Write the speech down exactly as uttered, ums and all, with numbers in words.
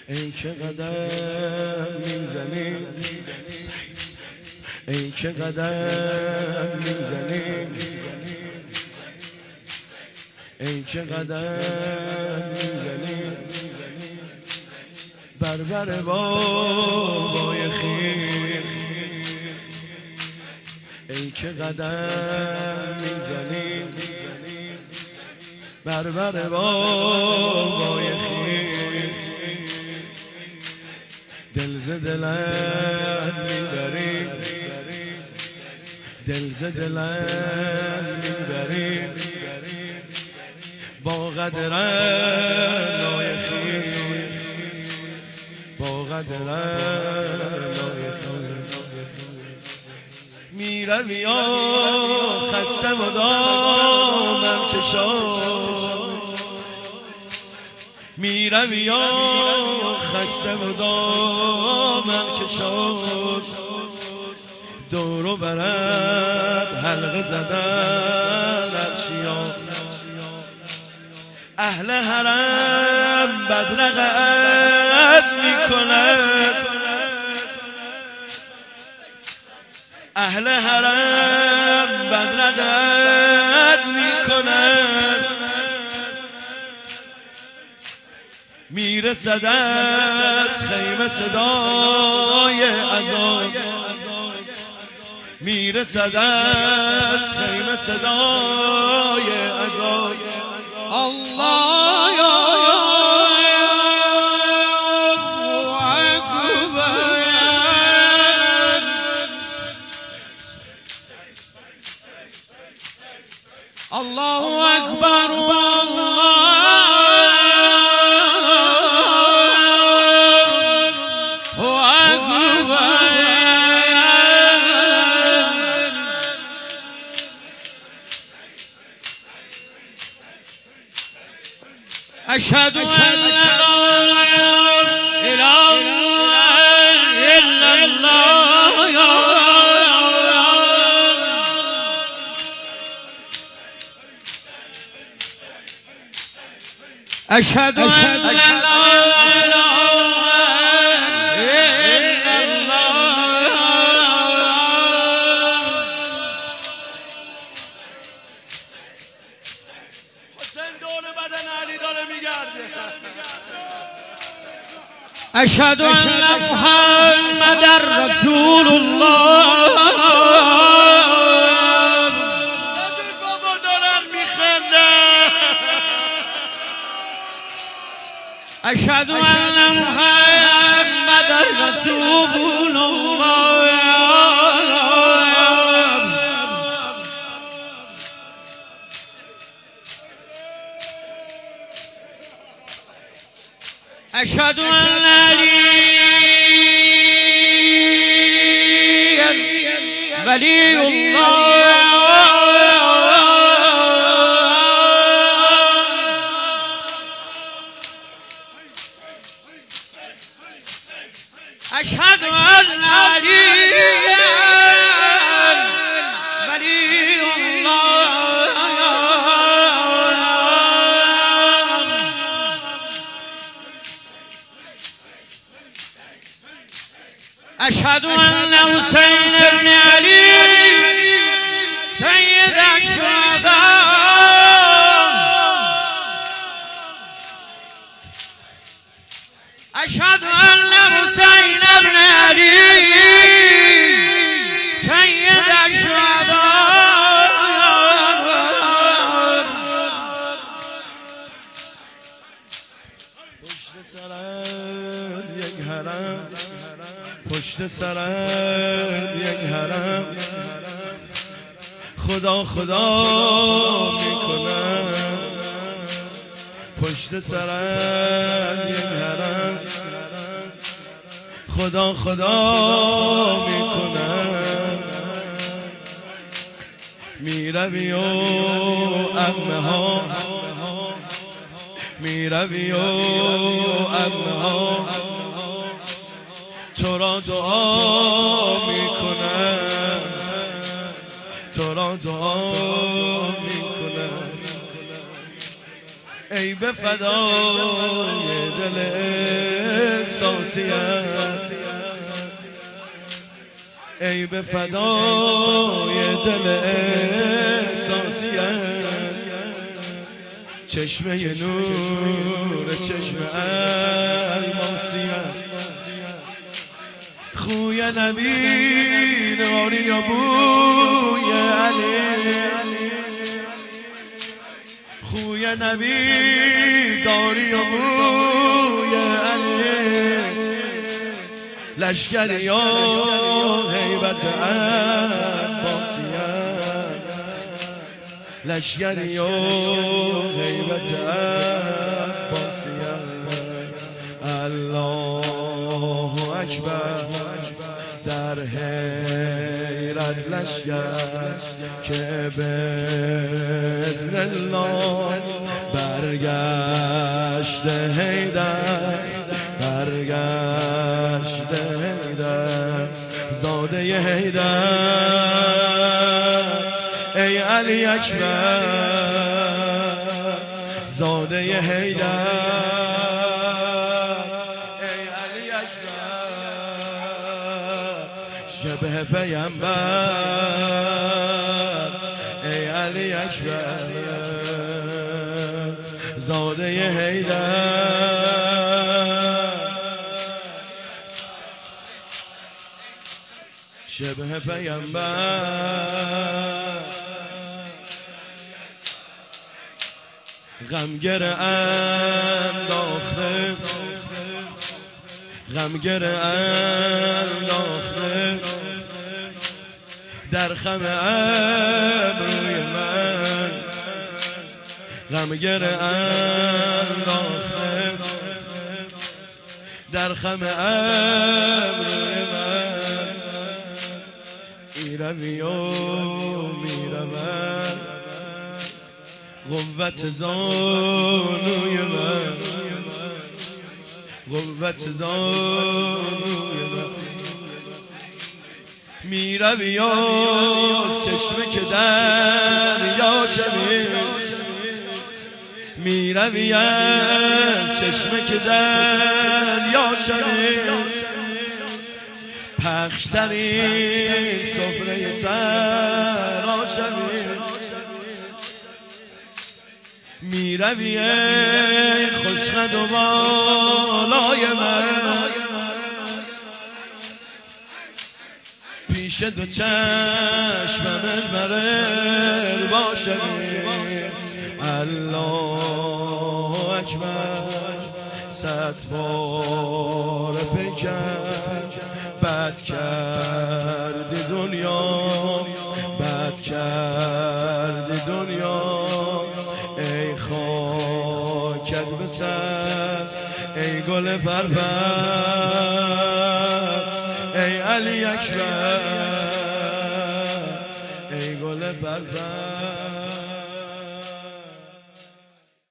ای که قدم میزنی، ای که قدم میزنی، ای که قدم میزنی بر بر بابای خیر، ای که قدم میزنی بر بر بابای خیر، دل ز دلم میبری، دل ز دلم میبری با قدرم خیر، با قدرم خیر میروی یا خسته مدامم کشان، میروی یا خسته مدامم کشان، دورو برد حلقه زدن ارچیان، اهل حرم بدرقت میکند، اهل حرم بدرقت میکند، میرسد از خیمه صدای اذان، میرسد از خیمه صدای اذان، الله یا الله اکبر، أشهد أن لا إله إلا الله، أشهد أن لا إله إلا الله. حسین دور بدن علی داره میگرده. أشهد أن محمد رسول الله. أشهد أن محمد رسول الله. أشهد أن عليا ولي الله. أشهد أن عليا ولي الله. أشهد أن حسين بن علي سيد الشهداء. أشهد أن حسين بن علي سيد الشهداء. پشت سرت یک حرم، پشت سرت یک حرم، خدا خدا میکنم. پشت سرت یک حرم، خدا خدا میکنم. میروی و عمه ها، میروی و عمه ها تو را دعا میکنم، تو را دعا میکنم. ای به فدای دل احساسیت ای به فدای دل احساسیت چشمه نور چشم الماسیت خوی نبی داری و بوی علی خوی نبی داری و بوی علی لشکر یا هیبت عباسیت لشکر یا هیبت عباسیت الله اکبر در حیرت لشکر که بإذن الله برگشته حیدر برگشته حیدر زاده حیدر ای علی اکبر زاده حیدر شبه پیامبر ای علی اکبر زاده حیدر شبه پیامبر غمگر انداخته غمگر انداخته در خم ابروی من غمگر انداخته در خم ابروی من ایروی و میروم قوت زانوی من قوت زانوی من میروی از چشمه که دریا شوی میروی از چشمه که دریا شوی پخشترین سفره سرا شوی میروی خوشخد و بالای من پیش دو چشمم المرل باشمی الله اکبر صد بار پیکر بد کردی دنیا بد کردی دنیا ای خاکت به سر ای گل پرپر ای علی اکبر ای گل پرپر